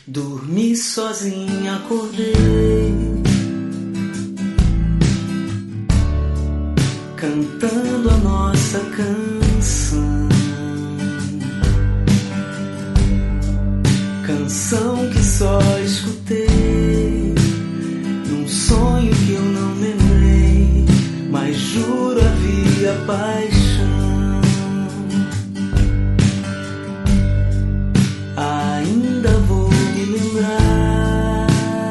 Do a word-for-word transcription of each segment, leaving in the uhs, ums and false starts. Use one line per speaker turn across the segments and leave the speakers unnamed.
Dormi sozinha, acordei cantando a nossa canção, canção que só escutei num sonho que eu não lembrei, mas juro havia paixão. Ainda vou me lembrar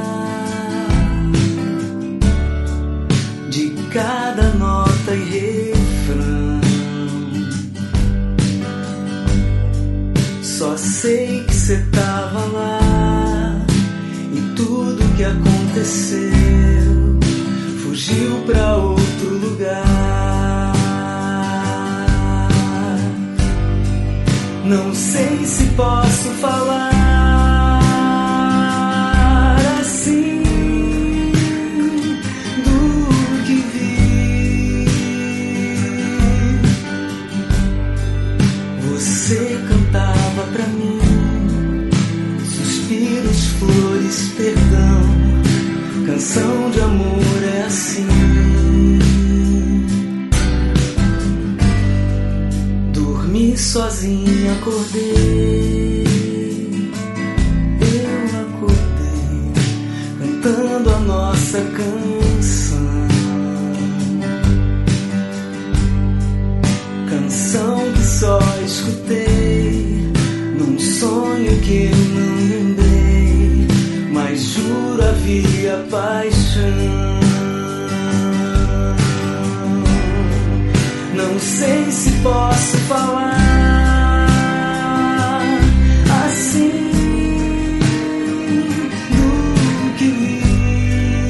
de cada nota e refrão. Só sei que cê tava lá e tudo que aconteceu fugiu pra outro lugar. Não sei se posso falar assim do que vi. Você cantava pra mim suspiros, flores, perdão. Canção de amor é assim. Dormi sozinha, acordei. Eu acordei cantando a nossa canção, canção que só escutei num sonho que eu não lembrei, mas juro havia paixão. Não sei se posso falar assim do que vi.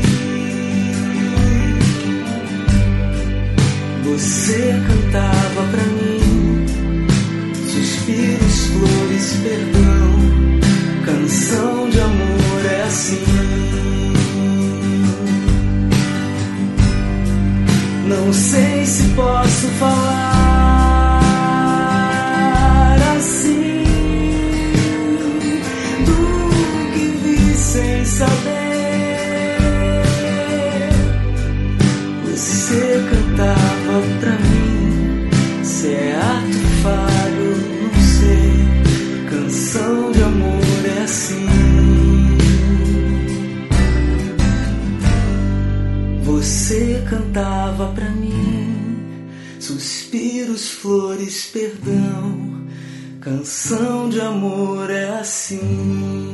Você cantava pra mim suspiros, flores, perdão. Canção de amor é assim. Não sei se posso falar assim do que vi sem saber. Você cantava pra mim, se é ato falho, não sei. Canção de amor é assim. Você cantava pra mim suspiros, flores, perdão. Canção de amor é assim.